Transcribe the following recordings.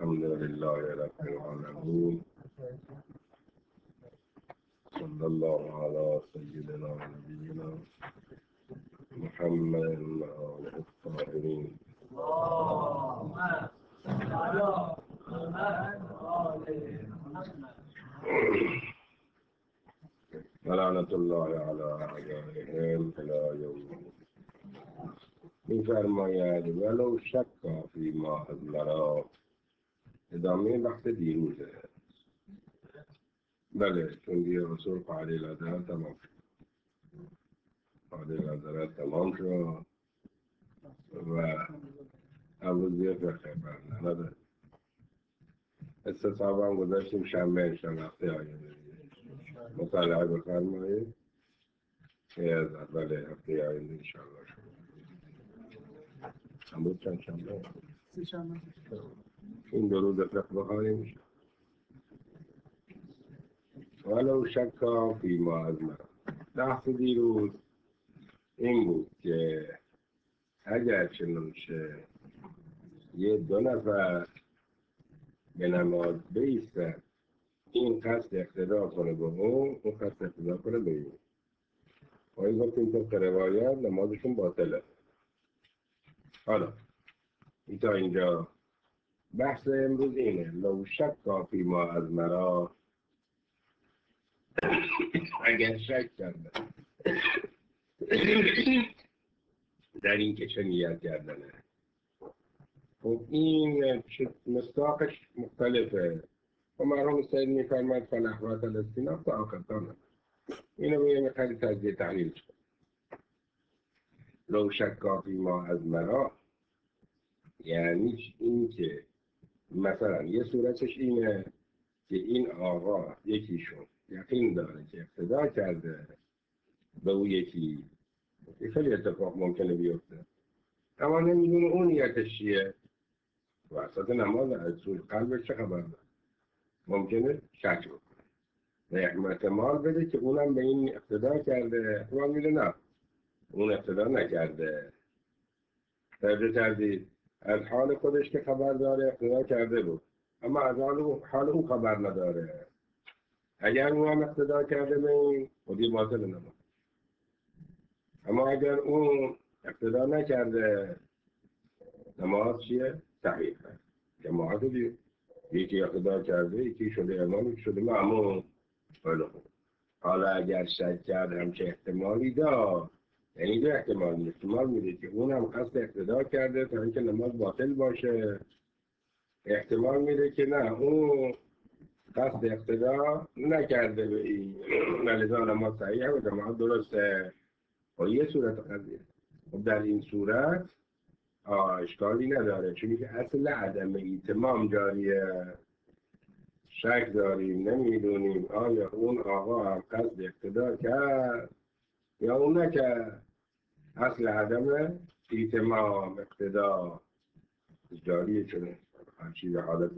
الحمد لله رب العالمين صلى الله على سيدنا ونبينا محمد وآله الطاهرين ولعنة الله على أعدائهم إلى يوم الدين. می‌فرماید ولو شک فیما اضمر. ادامه بحث دیروزه. بله چون دیگه رسول قاعده الاداره تمام شد. قاعده الاداره تمام شد و امروز یه فقه برنامه استصحاب هم گذاشتیم شنبه انشاءالله هفته آینده مطالعه بفرمایید. از اول هفته آینده انشاءالله شد. امروز چند شنبه؟ این دو روز فقه بخوانیم میشه. ولو شک فیما اضمر. بحث دیروز این بود که اگر چنانچه یه دو نفر به نماز بایستن این قصد اقتدا کنه به اون قصد اقتدا کنه به این و این گفتیم طبق روایت نمازشون باطله. حالا این تا اینجا بحث امروز اینه لو شک فیما اضمر. اگر شک کرده در این که چه نیت کردنه. خب این مصداقش مختلفه و مرحوم سید میفرماید فنحوات الاستیناف تا آخر تامه. اینو به یه مقداری تجزیه تحلیل شد. لو شک فیما اضمر یعنی این که مثلا یه صورتش اینه که این آقا یکیشون یقین داره که اقتدا کرده به اون یکی. خیلی اتفاق ممکنه بیفته اما نمیدونه اون نیتش چیه. وسط نماز از سوی قلبش چه خبر داره. ممکنه شک بکنه و احتمال بده که اونم به این اقتدا کرده. احتمال میده نه اون اقتدا نکرده. توجه کردید از حال خودش که خبر داره اقتدا کرده بود اما از حال اون خبر نداره. اگر اون هم اقتدا کرده به این خودی باطل نماز. اما اگر اون اقتدا نکرده نماز چیه؟ صحیحه. جماعت دید یکی اقتدا کرده یکی شده امام یکی شده مأموم. حالا اگر شک کرد هم چه احتمالی دار یعنی دو احتمال میده که اون هم قصد اقتدا کرده تا اینکه نماز باطل باشه. احتمال میده که نه اون قصد اقتدا نکرده به این ولذا نماز صحیحه و جماعت درسته. با یه صورت قضیه. خب در این صورت اشکالی نداره چون که اصل عدم ایتمام جاریه. شک داریم نمیدونیم آیا اون آقا هم قصد اقتدا کرد یا اون نکرد. اصل عدم ایتمام اقتدا جاریه چونه هر چیز حالت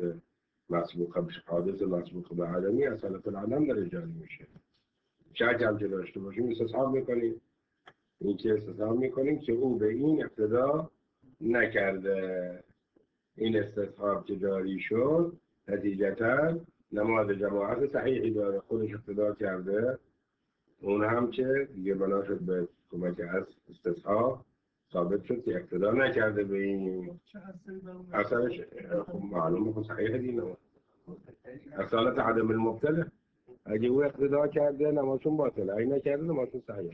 مسبوق به عدمی از حالت العدم داره جاری میشه. شک هم که داشته باشیم استصحاب میکنیم این که استصحاب میکنیم که او به این اقتدا نکرده. این استصحاب که جاری شد نتیجتا نماز جماعت صحیحی داره. خودش اقتدا کرده اون هم که دیگه بنا شد به کمک از استصحاب ثابت شد که اقتدا نکرده به این اثرش. معلومه که صحیح دینه اصالت عدم المبتله. اگه او اقتدا کرده نمازشون باطله اگه نکرده نمازشون صحیح.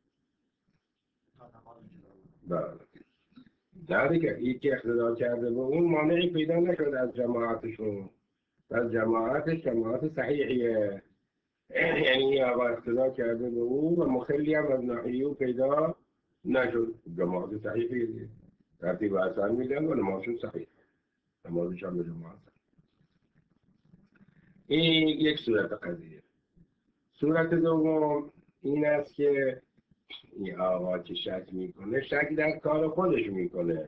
بله در دیگه این که اقتدا کرده به اون مانعی پیدا نشد از جماعتشون. از جماعت صحیحیه یعنی آقا اقتدا کرده به اون و مخلی هم از ناحیه پیدا نشد. جماعت صحیحیه ترتیب اصلا میدن و نمازشون صحیح نمازش هم به جماعت. این یک صورت قضیه. صورت دوم این است که این آقا که شک میکنه شک در کار خودش میکنه.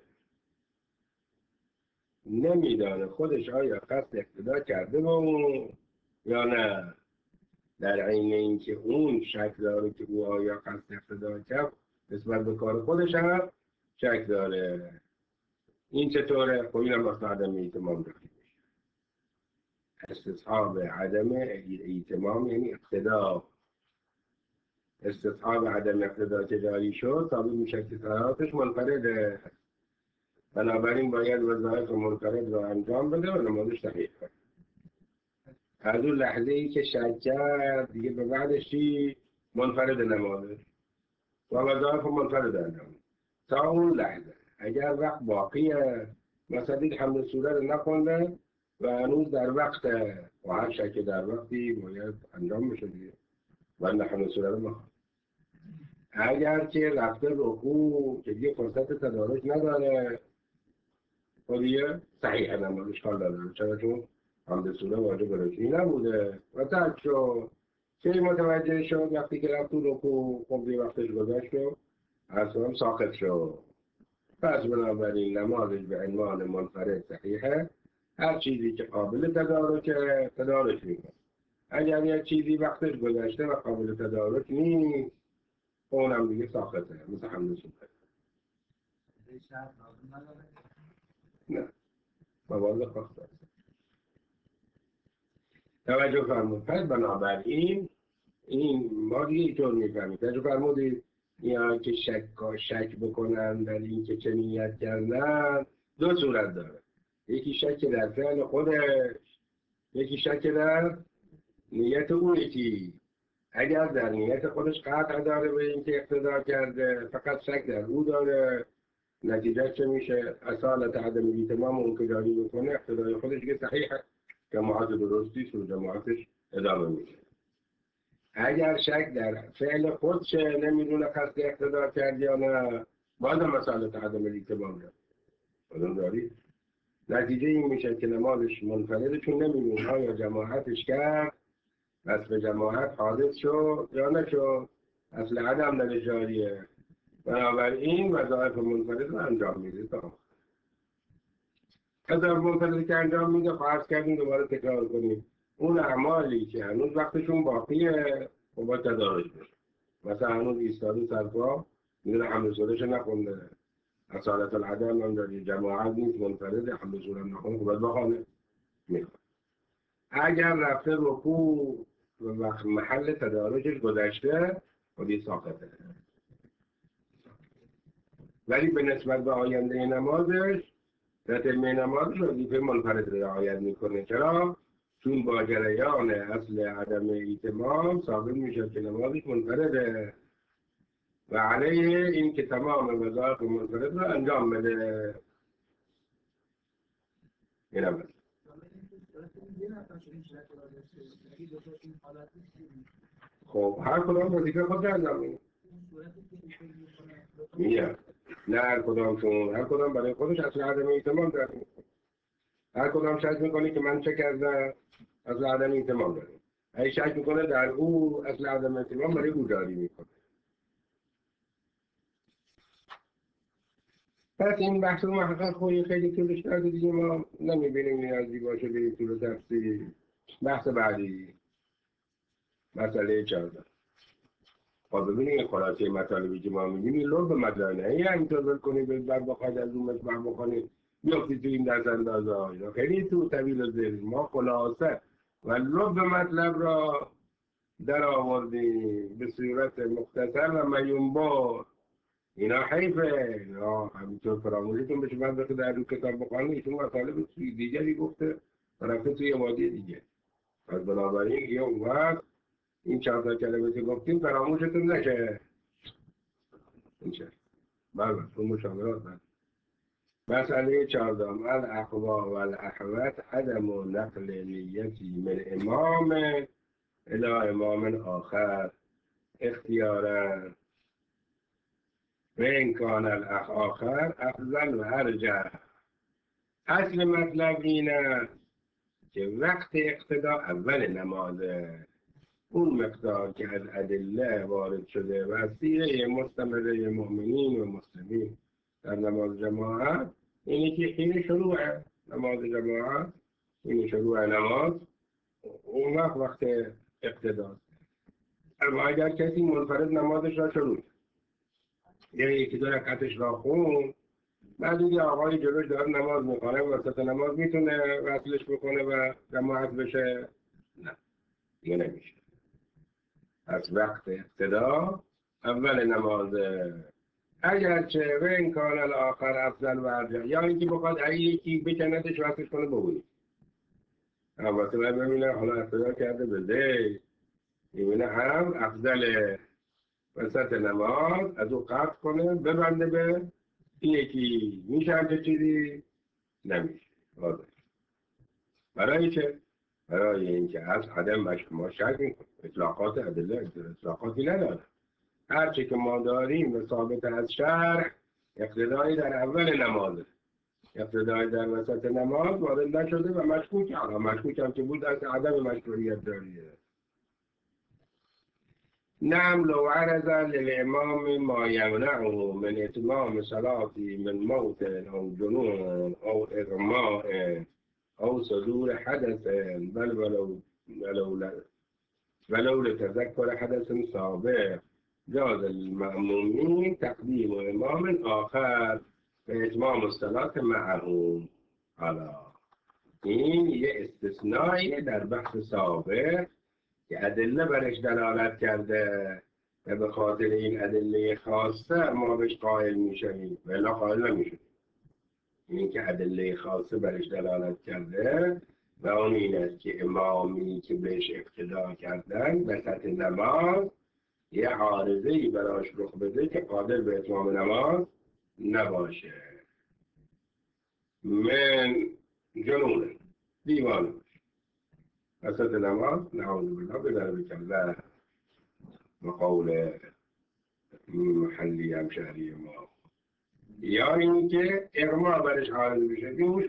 نمیدانه خودش آیا قصد اقتدا کرده با اون یا نه. در عین اینکه اون شک داره که او آیا قصد اقتدا کرد نسبت به کار خودش هم شک داره. این چطوره؟ خب این هم اصلا عدم ایتمام داره. استصحاب عدم ایتمام یعنی اقتدا. استصحاب عدم اقتدا که جاری شد ثابت میشه که صلاتش منفرده، بنابراین باید وظایف منفرد را انجام بده و نمازش صحیح کنه. از اون لحظه ای که شک کرد دیگه به بعدش چی؟ منفرد نمازش و وظایف منفرد انجام. تا اون لحظه اگر وقت باقیه، مثلا دید حمد سوره رو نخونده و هنوز در وقت و هر شک در وقتی باید انجام بشه دیگه باید حمد سوره رو بخون. اگر که رفته رکوع که دیگه فرصت تدارک نداره و دیگه صحیح نمازش کار نداره، چرا؟ چون حمد سوره واجب رکنی نبوده و ترک شد. که متوجه شد وقتی که رفت تو رکوع خب دیگه وقتش گذشت و اصلا ساقط شد. پس بنابراین نمازش به عنوان منفرد صحیحه. هر چیزی که قابل تدارکه تدارک میکنه. اگر یک چیزی وقتش گذشته و قابل تدارک نیست اونم دیگه ساقطه، مثل حمد سوره. نه موارد خاصه. توجه فرمود. پس بنابراین این ما دیگه اینطور میفهمید. توجه فرمودید یا که شک بکنن در این که چه نیت کردن دو صورت داره. یکی شک در فعل خودش، یکی شک در نیت اون. یکی اگر در نیت خودش قطع داره به این که اقتدا کرده، فقط شک در او داره، نتیجه چه میشه؟ اصالت عدم ایتمام اون که جاری میکنه اقتدای خودش که صحیحه، جماعت درستیست و جماعتش ادامه میشه. اگر شک در فعل خودشه، نمیدونه قصد اقتدا کرد یا نه، باید مسئله عدم ایتمام داره. بدون داری نتیجه این میشه که نمازش منفرده، چون نمیدونه آیا جماعتش کرد بس به جماعت حادث شد یا نشد، اصل عدم در جاریه. بنابراین وظایف منفرد رو انجام میده. وظایف منفرد که انجام میده فرض کردیم دوباره تکرار کنیم اون اعمالی که هنوز وقتشون باقیه و باید تدارج بشه. مثلا هنوز ایستاده سرپا میدونه حمد سورهش نخونده، اصالت العدم هم داری، جماعت نیست، منفرد، حمد سوره نخونده، خب باید بخونه میخواد. اگر رفته رکوع و وقت محل تدارجش گذشته خودی ساقطه، ولی به نسبت به آینده نمازش تتمه نمازش وظیفه منفرد رعایت میکنه. چرا؟ چون با جریان اصل عدم ایتمام ثابت میشه که نمازش منفرده و علیه این که تمام وظایف منفرد رو انجام بده. این هم خب هر کدام وظیفه خود انجام میده. نه هر کدامشون، هر کدام برای خودش اصل عدم ایتمام داره. هر کدام شک میکنه که من چه کردم اصل عدم ایتمام داره. اگه شک میکنه در او اصل عدم ایتمام برای او جاری میکنه. پس این بحث رو محقق خواهی خیلی طولش کرده دیگه، ما نمیبینیم نیازی باشه به این طول تفصیل. بحث بعدی مسئله 14. خب ببینید خلاصه مطالبی که ما میگیم این لب مدانه ای همینطور بکنید به بر بخواید از اون مطبع بکنید بیافتید تو این دست اندازه های خیلی تو طویل و زیر. ما خلاصه و لب مطلب را در آوردیم به صورت مختصر و میونبار. اینا حیفه، اینا همینطور فراموشتون بشه من بخید در رو کتاب بخوانید ایشون مطالب توی دیگری گفته و رفته توی وادی دیگه. پس بنابراین یه اون وقت این 4 تا کلمه که گفتیم فراموشتون نشه. میشه بله تو مشاورات بله. مسئله 14 الاقوا و الاحوات عدم نقل نیتی من امام الى امام آخر اختیارا و این کان الاخ آخر افضل و ارجح. اصل مطلب اینه که وقت اقتدا اول نمازه، اون مقدار که از ادله وارد شده و از سیره مستمره مؤمنین و مسلمین در نماز جماعت، اینی که این شروع نماز جماعت، این شروع نماز، اون وقت اقتدا. اما اگر کسی منفرد نمازش را شروع یعنی یکی دو رکعتش را خون بعد یه آقای جلوش داره نماز میخونه، وسط نماز میتونه وصلش بکنه و جماعت بشه؟ نه، دیگه نمیشه. از وقت اقتدا اول نماز، اگرچه و این کان الاخر افضل و ارجح، یا اینکه بخواد اگه یکی بکندش وصلش کنه ببونی. البته باید ببینه حالا اقتدا کرده به زید، میبینه هم افضل وسط نماز از او قطع کنه ببنده به این یکی. میشه همچه چیزی؟ نمیشه. واضح. برای چه؟ برای اینکه از عدم ما شک میکنه. اطلاقات ادله اطلاقاتی نداره. هرچی که ما داریم و ثابت از شرع، اقتدایی در اول نمازه، اقتدایی در وسط نماز وارد نشده و مشکوک هم که بود از عدم مشروعیت داریه. نعم لو عرض للإمام ما يمنعه من إتمام صلاته من موت أو جنون أو إغماء أو صدور حدث، بل ولو لتذكر حدث سابق، جاز المأمومين تقديم إمام آخر فإتمام الصلاة معه. حالا این یه استثنایی در بحث سابق که ادله برش دلالت کرده و به خاطر این ادله خاصه ما بهش قائل میشویم ولی قائل نمیشویم. این که ادله خاصه برش دلالت کرده و اون این است که امامی که بهش اقتدا کردن وسط نماز یه عارضه‌ای براش رخ بده که قادر به اتمام نماز نباشه. من جنون دیوانه وسط نماز نعوذ بالله بدر بکله مقول محلی همشهری ما، یا اینکه اغما برش عارض بشه،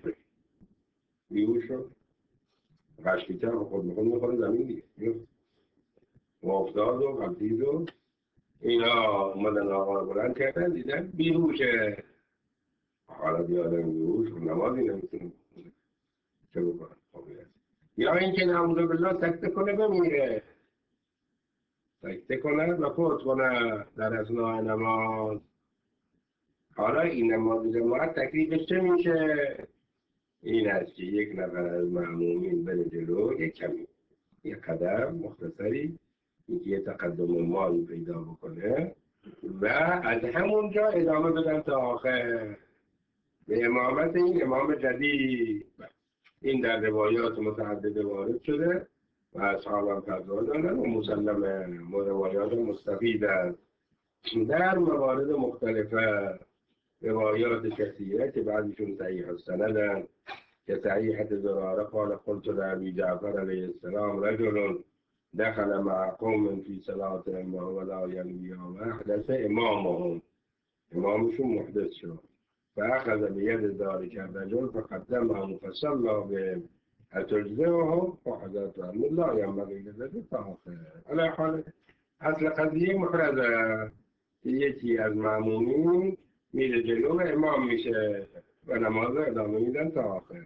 بیهوش شد غشقیتر و خود میخواد میخوره زمین دیگه و افتاد و غلطید و اینا اومدن آقا رو بلند کردن دیدن بیهوشه. حالا بیادم بیهوش و نمازی نمیتونه چه بکنن؟ یا اینکه نعوذ بالله سکته کنه بمیره، سکته کنه و فوت کنه در اثناء نماز. حالا این نماز جماعت تکلیفش چه میشه؟ این است که یک نفر از مأمومین بره جلو، یک کمی یک قدم مختصری اینکه یه تقدم مالی پیدا بکنه و از همونجا ادامه بدن تا آخر به امامت این امام جدید. این در روایات متعدد وارد شده و اصحاب هم فتوا دادن و مسلمه روایات مستفید است در موارد مختلفه، روایات کثیره که بعضیشون صحیح السندن که صحیحت زراره قال قلت لأبي جعفر علیه السلام رجل دخل مع قوم في صلاتهم وهو لا ينوي وأحدث امامشون محدث شد فأخذ بيد ذلك الرجل فقدمه فصلى بهم أتجزئه فحضرت أن لا ينبغي لذلك فآخر. على حال اصل قضیه محرزه، یکی از مأمومین میره جلو و امام میشه و نماز ادامه میدن تا آخر.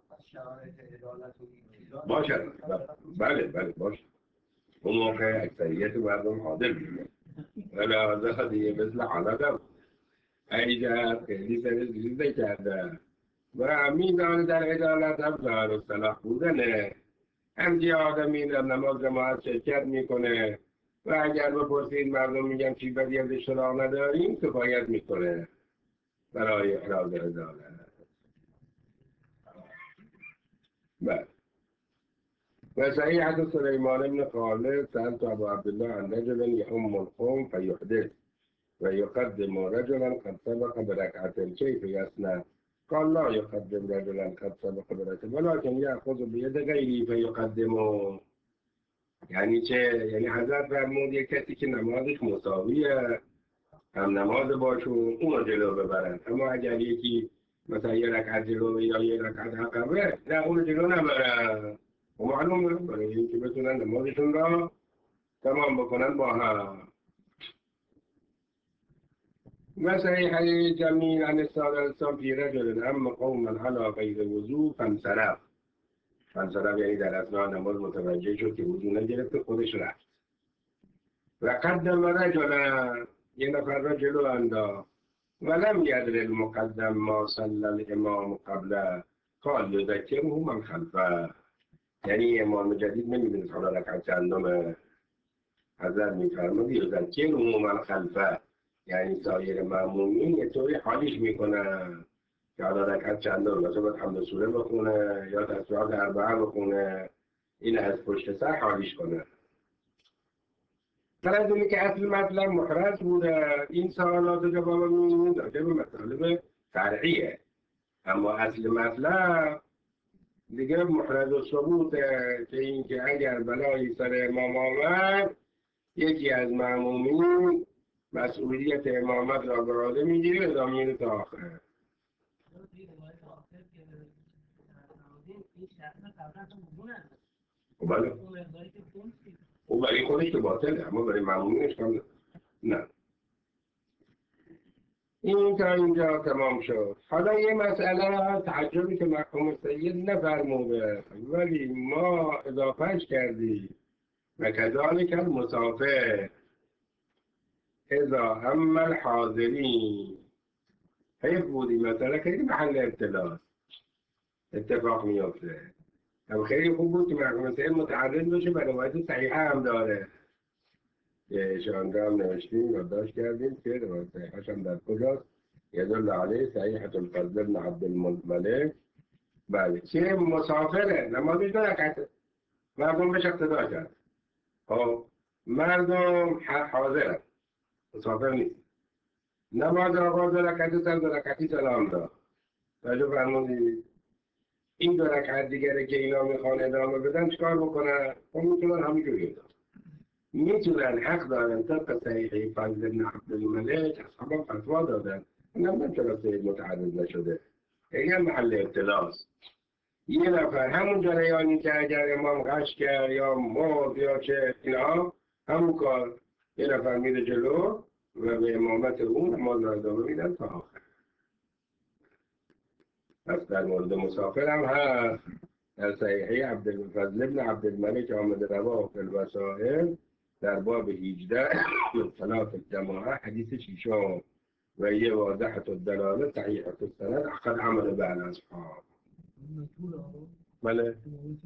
باشه بله باشه. اون موقع اکثریت مردم حاضر میشه ولی آزاد دیگه مثل حالت ایجاد خیلی سر زیده کرده و میزان در عدالت هم ظاهر و صلاح بودنه. همچی آدمی در نماز جماعت شرکت میکنه و اگر بپرسید مردم میگن چی بدی از اشتراک نداریم کفایت میکنه برای احراز عدالت. بله. و صحیحت سلیمان بن خالد سألت ابو عبدالله عن رجل يؤم القوم فيحدث ويقدم رجلا قد سبق بركعتين كيف يصنع؟ قال لا يقدم رجلا قد سبق بركعتين ولكن يأخذ بيد غيره فيقدمه. یعنی چه؟ یعنی حضرت فرمود یک کسی که نمازش مساویه هم نماز باشون اون رو جلو ببرن، اما اگر یکی مثلا یه رکعت جلو یا یه رکعت عقبه نه اون رو جلو نبرن و معلومه برای اینکه بتونن نمازشون را تمام بکنن با هم. و صحیح جمیل عن السلام فی رجل اما قوما علی غیر وضو فانصرف یعنی در اثناء نماز متوجه شد که وضو نگرفته خودش رفت و قدم رجلا یه نفر را جلو انداخت ولم يدر المقدم ما صلى الامام قبل قال یذکره من خلفه. یعنی امام جدید نمیدونه حالا رکعت چندم. حضرت میفرماد یذکره من خلفه، یعنی سایر مأمومین یه طوری حالیش میکنن که حالا رکعت چندم، مثلا باید حمد سوره بخونه یا تسبیحات اربعه بخونه، این از پشت سر حالیش کنه. در از اینه که اصل مطلب محرز بوده، این سوالات رو جواب میدونید راجع به مطالب فرعیه، اما اصل مطلب دیگه محرز و ثبوته که این که اگر بلایی سر امام آمد یکی از مأمومین مسئولیت امامت را بر عهده میگیره ادامه میره تا آخر. بله او برای خودش که باطله، اما برای مأمومینش کام نه. این تا اینجا تمام شد. حالا یه مسئله تعجبی که مرحوم سید نفرموده ولی ما اضافهش کردیم و کذالک المسافر اذا هم الحاضرین. حیف بودی مثلا خیلی محل ابتلاست اتفاق میافته. هم خیلی خوب بود که مرحوم سید متعرض باشه و روایت صحیحه هم داره که شانده هم نوشتیم و داشت کردیم که روایت صحیحهش هم در کجاست. یدل علیه صحیحة الفضل بن عبد الملک. بله که مسافره، نمازش 2 رکعته، مردم بهش اقتدا کرد. خب مردم حاضرن، مسافر نیست. نماز آقا 2 رکعته سر 2 رکعتی سلام داد. توجه فرمودید؟ این 2 رکعت دیگره که اینا میخوان ادامه بدن چکار بکنن؟ خب میتونن همینجوری ادامه میتونن، حق دارن طبق صحیحه فضل بن عبد الملک اصحابا فتوا دادن. نمیدونم چرا سید متعرض نشده، خیلی هم محل ابتلاست. یه نفر همون جریانی که اگر امام غش کرد یا مرد یا چه اینا همون کار، یه نفر میره جلو و به امامت اون نماز را ادامه میدن تا آخر. پس در مورد مسافر هم هست در صحیحه عبدالفضل بن عبدالملک آمده رواه فی الوسائل در باب 18 من صلاة الجماعه حدیث 6 و یه واضحة الدلاله صحیحة السند قد عمل به الاصحاب. بله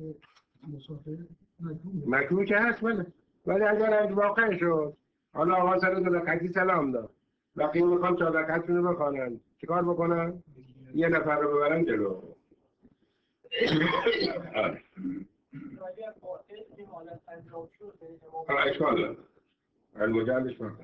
مکروه که هست بله، ولی اگر از واقع شد حالا آقا سر 2 رکعتی سلام داد وقتی میخوام 4 رکعتشون رو بخوانن چیکار بکنن؟ یه نفر رو ببرن جلو. اشکال نداره، المجلش مطلب.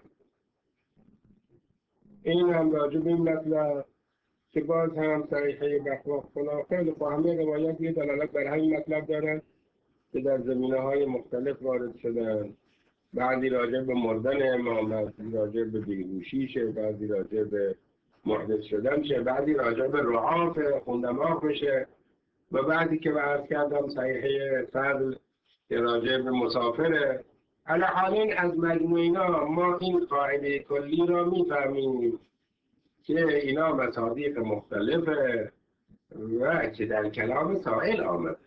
این هم راجع به این مطلب که باز هم صحیحه بخواق خلافه با همه روایت یه دلالت بر همین مطلب دارن که در زمینه‌های مختلف وارد شدن. بعضی راجع به مردن امام، بعضی راجع به بیهوشیشه، بعضی راجع به محدث شدن شه، بعضی راجع به رعاف خوندماغ بشه و بعضی که عرض کردم صحیحه فضل که راجع به مسافره. علی حالین از مجموع اینا ما این قاعده کلی را میفهمیم که اینا مصادیق مختلفه و که در کلام سائل آمد.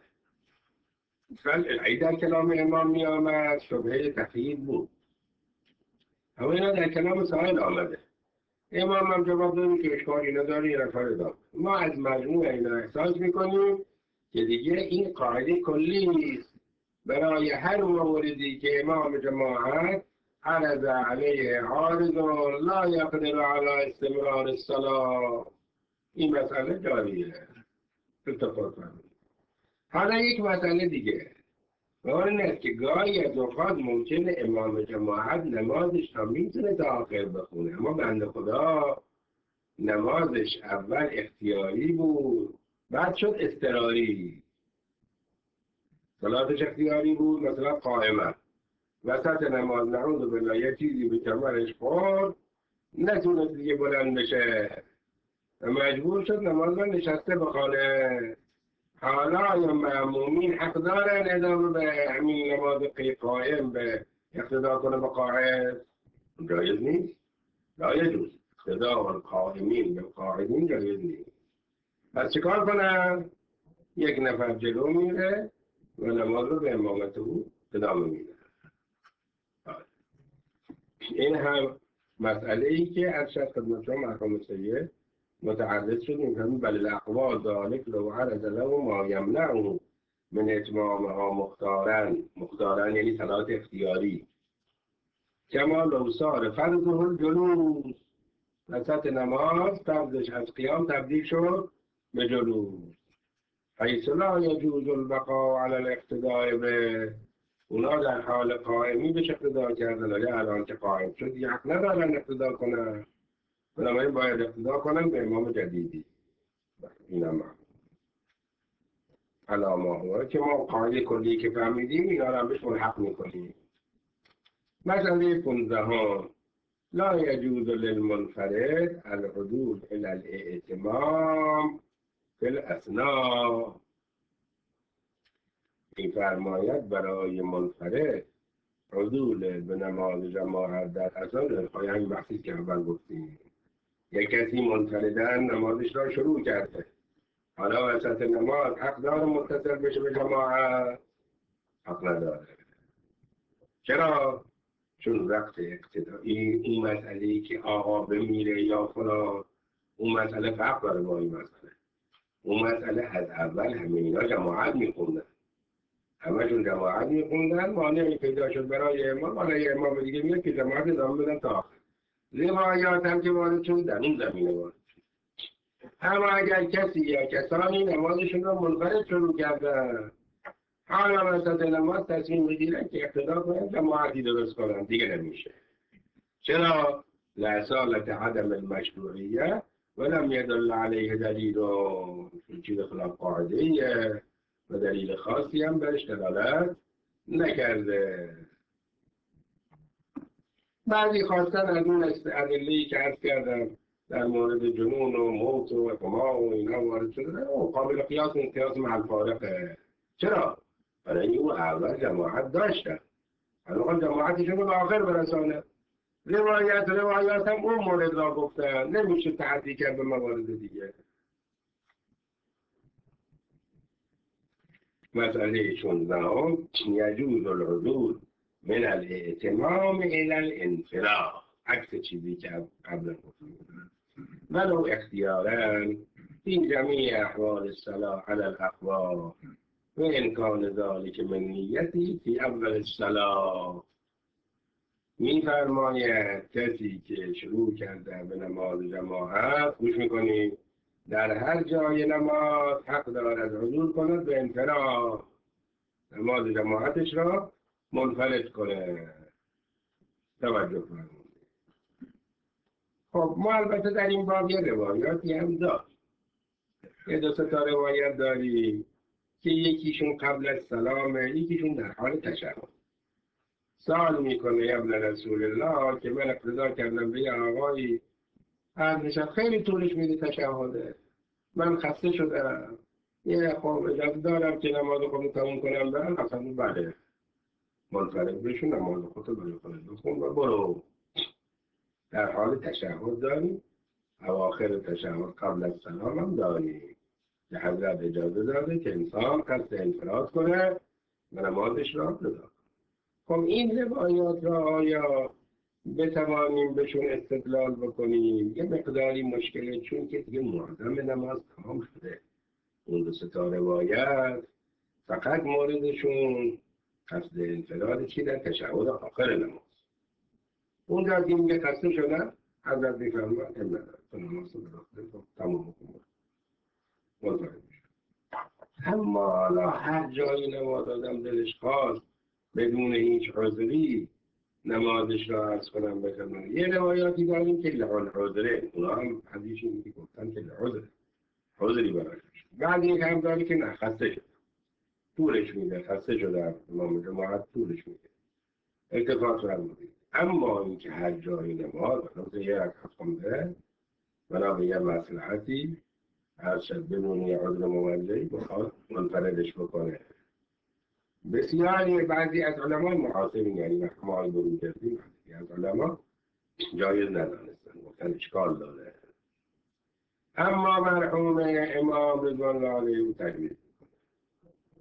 در کلام امام می آمد شبهه تقیید بود، اما اینا در کلام سائل آمده. امام هم جواب دادیم که اشکالی نداره، یه نفر داد. ما از مجموع اینا احساس میکنیم که دیگه این قاعده کلی نیست برای هر موردی که امام جماعت عرض علیه عارض لا یقدر علی استمرار الصلاة، این مسئله جاریه. اتفاق فرمودید. حالا یک مسئله دیگه و اون است که گاهی از اوقات ممکنه امام جماعت نمازش تا میتونه تا آخر بخونه، اما بنده خدا نمازش اول اختیاری بود بعد شد اضطراری. صلاتش اختیاری بود مثلا قائمه، وسط نماز نعوذ بالله یه چیزی به کمرش خورد نتونست دیگه بلند بشه و مجبور شد نماز رو نشسته بخونه. حالا یا مأمومین حق دارن ادامه به همین نماز قائم به اقتدا کنه به قاعد؟ جایز نیست، لا یجوز اقتدا القائمین به قاعدین جایز نیست. پس چیکار کنن؟ یک نفر جلو میره و نماز رو به امامت او ادامه میده. این هم مسئله ای که از شد خدمت شما مرحوم سید متعرض شد میکنم بل الاقوال ذالک لو عرض له ما یمنعه من اتمامها مختارن یعنی صلات اختیاری کما لو صار فرضه الجلوس وسط نماز فرضش از قیام تبدیل شد به جلوس حیث لا یجوز البقاء علی الاقتداء به اونا در حال قائمی بهش اقتدا کردن ولی الان که قائم شد یه حق ندارن اقتدا کنن بنابراین باید اقتدا کنن به امام جدیدی اینم علامه هوا که ما قاعده کلی که فهمیدیم اینا رو هم بهش ملحق میکنیم. مسئله 15 لا یجوز للمنفرد العدول الى الائتمام فی الاثناء. می‌فرماید برای منفرد عدول به نماز جماعت در اثر همین بحثی که اول گفتیم. یک کسی منفردن نمازش را شروع کرده حالا وسط نماز حق داره متصل بشه به جماعت؟ حق نداره. چرا؟ چون وقت اقتدایی اون مسئله‌ای که آقا بمیره یا فلان اون مسئله فرق داره با این مسئله. اون مسئله از اول همه اینا جماعت میخوندن همشون جماعت میخوندن مانعی پیدا شد برای امام برای امام دیگه میاد که جماعت ادامه بدن تا آخر. روایات هم که وارد شد در اون زمینه وارد شد. اما اگر کسی یا کسانی نمازشون رو منفرد شروع کردن حالا وسط نماز تصمیم بگیرن که اقتدا کنن جماعتی درست کنن دیگه نمیشه. چرا؟ لأصالت عدم المشروعیه ولم يدل عليه دلیل چیز خلاف قاعده‌ایه و دلیل خاصی هم برش دلالت نکرده. بعضی خواستن از اون ادله‌ای که عرض کردم در مورد جنون و موت و اقما و اینا وارد شده و قابل قیاس و قیاس مع الفارقه. چرا؟ برای این اون اول جماعت داشتن الان جماعتشون رو به آخر برسانه. روایت هم اون مورد را گفتن نمیشه تعدی کرد به موارد دیگه. مسئله 16 یجوز العدول من الائتمام الى الانفراغ عکس چیزی که قبل گفتیم ولو اختیارا في جميع احوال الصلاة على الاقوال و امکان ذلك من نیتی فی اول الصلاة. می‌فرماید کسی که شروع کرده به نماز جماعت گوش میکنید در هر جای نماز حق دارد حضور کند به انفراد نماز جماعتش را منفرد کنه. توجه فرمایید. خب ما البته در این باب یه روایاتی هم داشت یه دو سه تا روایت داریم که یکیشون قبل از سلامه یکیشون در حال تشهد. سوال میکنه یا ابن رسول الله که من اقتدا کردم به یه آقایی عرضشم خیلی طولش میده تشهده من خسته شدم یه خب اجازه دارم که نماز خود تموم کنم برم اصلا بله منفرد بشون نماز خود رو خود بخون و برو. در حال تشهد داریم اواخر تشهد قبل از سلام هم داریم که حضرت اجازه داده که انسان قصد انفراد کنه و نمازش را بدا. خب این روایات را آیا بتوانیم بهشون استدلال بکنیم؟ یه مقداری مشکله چون که دیگه معظم نماز تمام شده. اون دو سه تا روایت فقط موردشون قصد انفراد چی در تشهد آخر نماز. اون در که میگه خسته شدن حضرت میفرماید نداره تو نماز رو بداخته تمام بکن مزاحم میشه. اما حالا هر جایی نماز آدم دلش خواست بدون هیچ عذری نمازش را عرض کنم بکنم. یه روایاتی داریم که لعذره اونا هم حدیثی میگه گفتن که لعذره عذری براش میشه. بعد یک هم داری که نه خسته شد طولش میده خسته شده امام جماعت طولش میده التفات فرمودید. اما اینکه هر جایی نماز مثلا یه رکعت خونده بنا به یه مصلحتی هر شب بدون یه عذر موجهی بخواد منفردش بکنه. بسیاری بعضی از علمان معاصرین یعنی وقت ما برون کردیم بعضی از علمان جایز ندانستن گفتن اشکال داره. اما مرحوم امام رضوان الله علیه تجویز میکنه.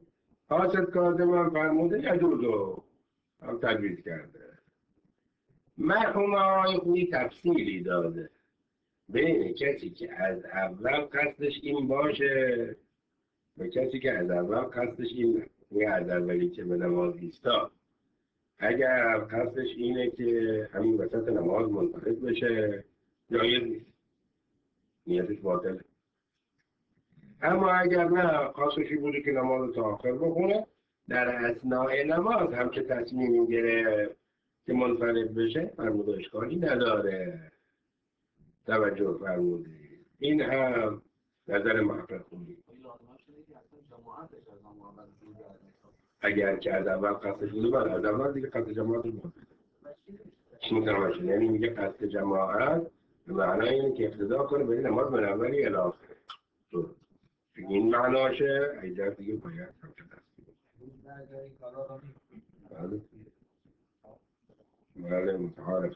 حاصل کاظم هم فرموده یجوزو هم تجویز کرده. مرحوم خویی تفصیلی داده بین کسی که از اول قصدش این باشه و کسی که از اول قصدش این از اولی که به نماز ایستا اگر قصدش اینه که همین وسط نماز منتقد بشه جایز نیست، نیتش باطله. اما اگر نه قصدش بوده که نماز تا آخر بخونه، در اثناء نماز هم که تصمیم گرفت که منفرد بشه فرموده اشکالی نداره. توجه فرمودید. این هم نظر محقق خوندی. اگر که از اول قصد بوده بله از اول دیگه قصد جماعت بود. متوجه یعنی میگه قصد جماعت به معنای اینه که اقتدا کنه به نماز من اولی الی آخر. این معناشه ایجاد دیگه باید هم که دست بله متعارف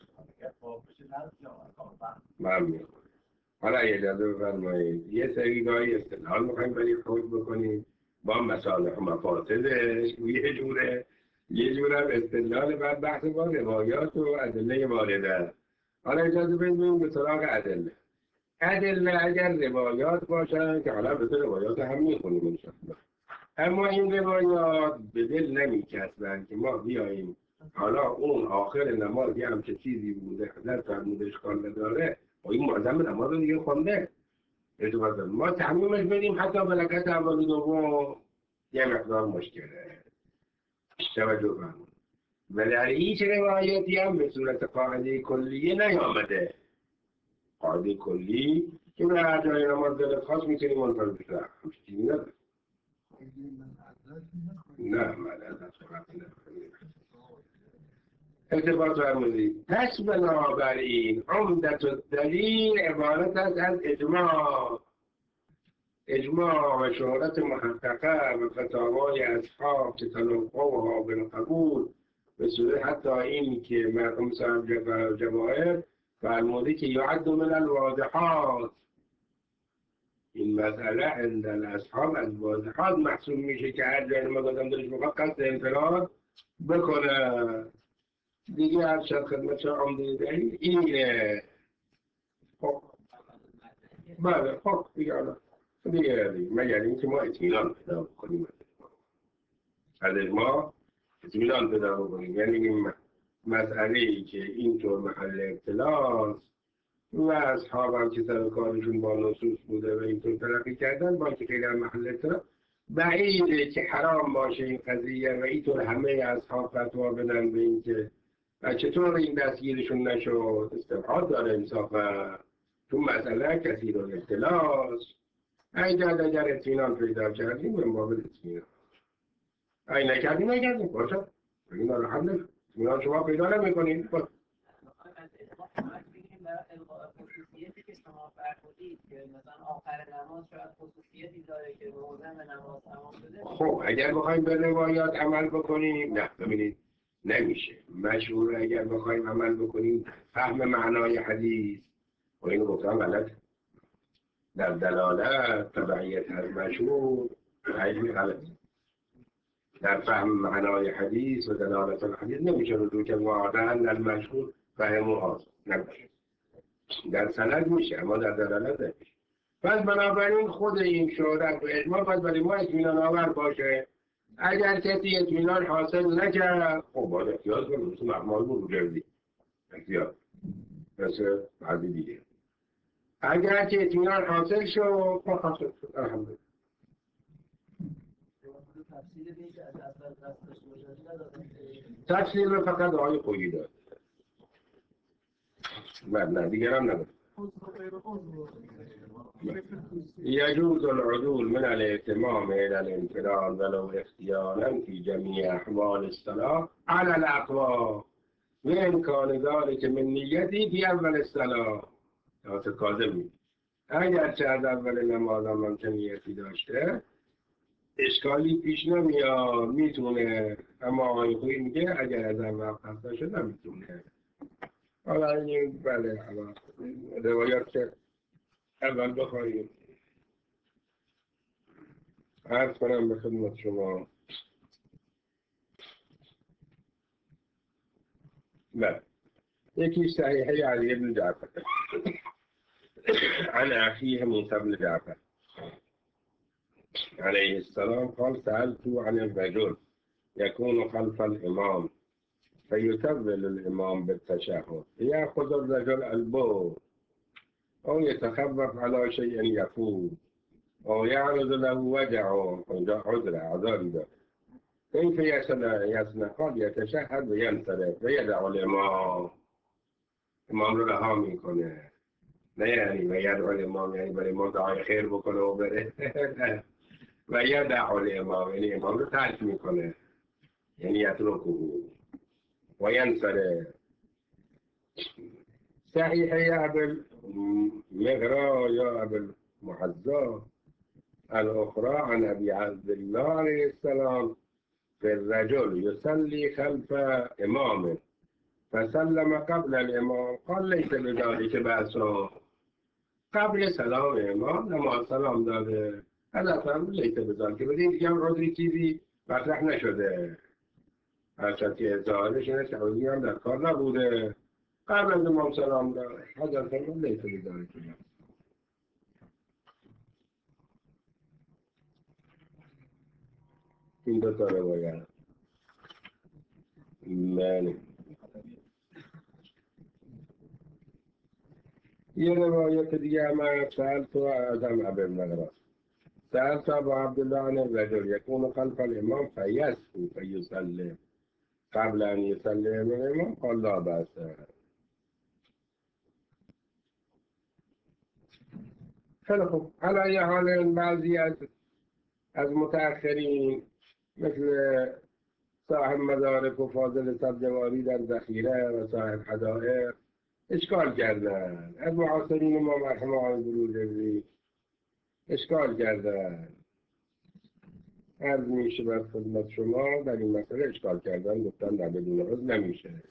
ممنون. حالا اجازه بفرمایید یه سری گاهی استدلال میخوایم برای خود بکنیم با مصالح و مفاسدش یه جورم استدلال بعد بحث با روایات و ادله وارده. حالا اجازه بدیم به سراغ ادله اگر روایات باشن که حالا به روایات هم میخونیم انشاءالله، اما این روایات به دل نمیکسبن که ما بیاییم حالا اون آخر نماز یه همچه چیزی بوده حضرت فرموده اشکال نداره و این معظم نماز رو دیگه خونده ما تعمیمش بدیم حتی به رکعت اول دوم یه مقدار مشکله. توجه فرمون و در هیچ روایتی هم به صورت قاعده کلیه نیامده. قاعده کلی که به هر جای نماز دلت خواست میتونی منفرد بشه همچه چیزی نداره. نه من از صحبت ارتباط فرمودید. پس بنابراین عمدت الدلیل عبارت است از اجماع و شهرت محققه و فتاوای اصحاب که تلقوها بالقبول به صورت حتی این که مرحوم صاحب جواهر فرموده که یعد من الواضحات، این مسئله عند الاصحاب از واضحات محسوب میشه که هر جای نماز آدم دلش میخواد قصد انفراد بکنه. دیگه هر شب خدمت شما عمده دلیل اینه. خب بله خب دیگه حالا دیگه مگر اینکه ما اطمینان پیدا بکنیم از ما اطمینان پیدا بکنیم، یعنی این مسئله ای که اینطور محل ابتلاست و اصحاب هم که سر کارشون با نصوص بوده و اینطور ترقی کردن با که خیلی هم محل ابتلا بعیده که حرام باشه این قضیه و اینطور همه اصحاب فتوا بدن به این که و چطور این دستگیرشون نشد. استبعاد داره انصافا تو مسئله کسی رو ابتلاست. اگر اطمینان پیدا کردیم به باب اطمینان، اگه نکردیم باشه این رو حل نشد. اطمینان شما پیدا نمی‌کنید خصوصیتی که شما فرمودید که مثلا آخر نماز شاید خصوصیتی داره که روزن به نماز تمام شده. خب اگر بخوایم به روایات عمل بکنیم نه ببینید نمیشه. مشهور اگر بخوایم عمل بکنیم فهم معنای حدیث و اینو گفتم غلط در دلالت تبعیت از مشهور خیلی غلط در فهم معنای حدیث و دلالت الحدیث نمیشه رو که واقعا المشهور فهم هاست نمیشه. در سند میشه اما در دلالت نمیشه. پس بنابراین خود این شهرت و اجماع باید برای ما اطمینان آور باشه. اگر کسی اطمینان حاصل نکرد خب باید احتیاط کنیم مثل اعمال بود جلدی احتیاط مثل بعضی دیگه. اگر که اطمینان حاصل شد خب حاصل شد الحمدلله. تفسیر رو فقط آقای خویی داد. نه دیگر هم نداد. يجوز العدول من الائتمام إلى الانفراد ولو اختيارا في جميع أحوال الصلاة على الأقوى بإمكان ذلك من نيته في أول الصلاة. کاظمی اگر چه از اول نماز هم که نیتی داشته اشکالی پیش نمیاد میتونه، اما آقای خویی میگه اگر از اول قصد شده نمیتونه. حالا این بله روایات که اول بخواهیم عرض کنم به خدمت شما. بله يكي صحيح علي بن جعفر عن أخيه موسى بن جعفر عليه السلام قال سألت عن الرجل يكون خلف الإمام فيكبل الإمام بالتشهد يأخذ الرجل البول أو يتخبط على شيء يفوت أو يعرض له وجع عذر كيف يصنع؟ قال يتشهد وينصرف ويدعو الإمام رو رها میکنه نه یعنی و یدعو الإمام یعنی برای ما دعای خیر بکنه و بره و یدعو الإمام یعنی امام رو ترک میکنه یعنی یترکه و ینصرف. صحیح یا ابو المغرا یا ابو المحزا الأخرى عن أبي عبد الله عليه السلام في الرجل يصلي خلف إمامه فسلم قبل الإمام قال ليس بذلك بأس قبل سلام امام نماز سلام داده حضرت لیت بذلك بدین دیگه هم عذری چیزی مطرح نشده هرچند که ظاهرش اینه سعودی هم در کار نبوده قبل از امام سلام داده حضرت لیت بذلك. این دو تا روایت من یه روایت دیگه هم سأل تو آدم ابن مغرب سألت أبا عبد الله عن الرجل يكون خلف الإمام فيسهو فيسلم قبل أن يسلم الإمام قال لا بأس. خیلی خوب. حالا یه حال بعضی از متأخرین مثل صاحب مدارک و فاضل سبزواری در ذخیره و صاحب حدائق اشکال کردن، از معاصرین ما مرحوم آقای بروجردی اشکال کردن. عرض میشه بر خدمت شما در این مسئله اشکال کردن، گفتن در بدون عذر نمیشه.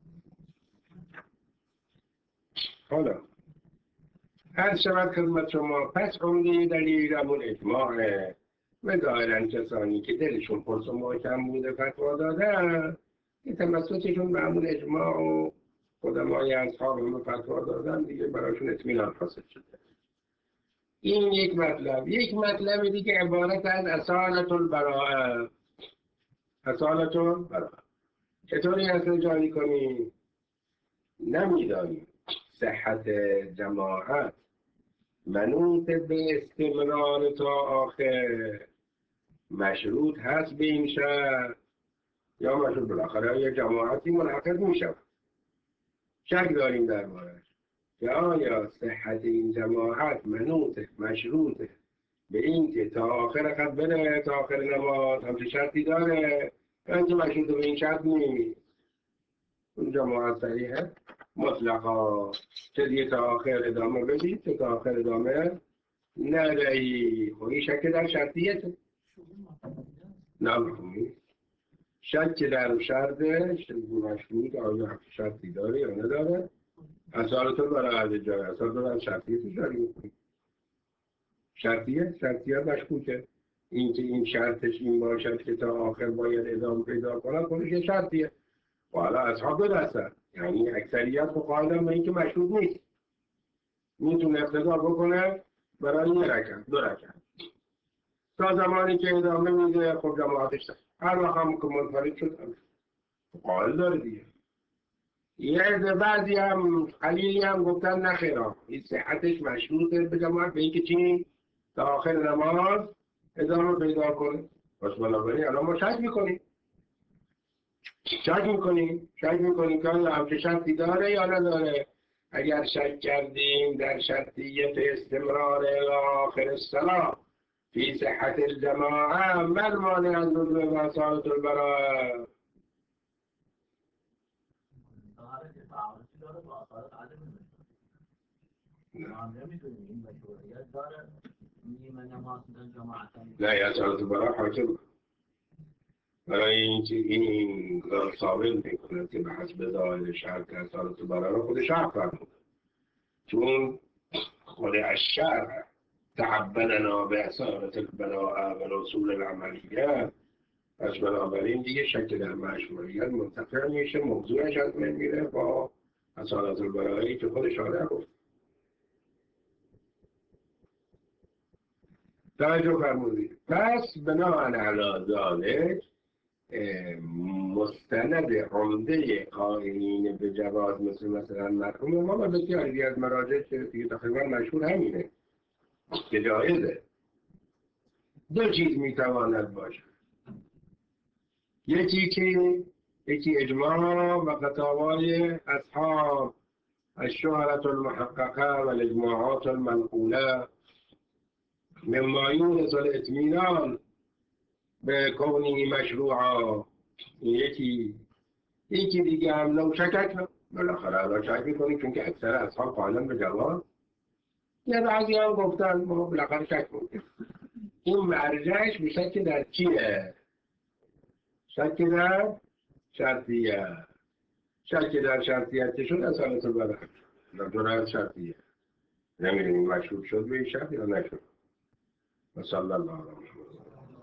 حالا عرض شود خدمت شما پس عمده دلیل همون اجماعه و ظاهرا کسانی که دلشون پرس و محکم بوده فتوا دادن که تمسکشون به همون اجماع و قدمای اصحاب همون فتوا دادن دیگه براشون اطمینان حاصل شده. این یک مطلب. یک مطلب دیگه عبارت از اصالت البراءه. اصالت البراءه چطوری اصل جاری کنیم؟ نمیدانیم صحت جماعت منوط به استمرار تا آخر مشروط هست به این شرط یا مشروط بالاخره یا جماعتی منعقد میشه. شک داریم دربارش که آیا صحت این جماعت منوط مشروطه به این که تا آخر خط بره، تا آخر نماز همچه شرطی داره، اینکه مشروط به این شرط نیست. اون جماعت صحیحه مطلقا چه دیگه تا آخر ادامه بدید چه تا آخر ادامه ندهی. خب این شک در شرطیته؟ نه شک در شرطش مشروط آیا شرطی داره یا نداره. اصالت برای عرض جای اصالت برای شرطیتش داریم. شرطیت مشکوکه. این که این شرطش این باشد که تا آخر باید ادامه پیدا کنه خودش شرطیه. و حالا اصحاب دو دستن، یعنی اکثریت قائلن به این که مشروط نیست، میتونه اقتضا بکنه برای یه رکعت دو رکعت تا زمانی که ادامه میده. خب جماعتش هر وقت هم که منفرد شد قائل داره دیگه. یه بعضی هم قلیلی هم گفتن نخیرم این صحتش مشروطه به جماعت به این که چی تا آخر نماز ادامه پیدا کنه. پس بنابراین الان ما شک میکنیم که آیا همچه شرطی داره یا نداره. اگر شک کردیم در شرطیت استمرار آخر الصلاة فی صحت الجماعه من مانع از نزول مسالت البراءه. نه یا مسالت البراءه حاکم برای اینکه این ثابت میکنه که به حسب ظاهر شرط اصالت البراءه رو خود شرع فرموده، چون خود الشرع تعبدنا به اصالت البراءه و رسول العملیه. پس بنابراین دیگه شک در مشروعیت منتفع میشه، موضوعش از من میره با اصالت البرایی که خود شارع گفت. توجه فرمودید. پس بناهن علی ذالک مستند عمده قائلین به جواز مثلا مرحوم ما و بسیاری از مراجع که دیگه تقریبا مشهور همینه که جایزه. دو چیز میتواند باشد، یکی اجماع و فتاوای اصحاب الشهرة المحققه و الاجماعات المنقوله مما یونس الاطمینان به کونی مشروعا. یکی دیگه هم لو شکک، بالاخره را شک میکنیم چون که اکثر اصحاب قائلن به جواز، یه بعضی هم گفتن ما بالاخره شک میکنیم. این مرجعش به شک در چیه؟ شک در شرطیه. شک در شرطیت که شد اصالت البراء در دوران شرطیه، نمیدونیم مشروع شد به این شرط یا نشد. و صلی الله علیه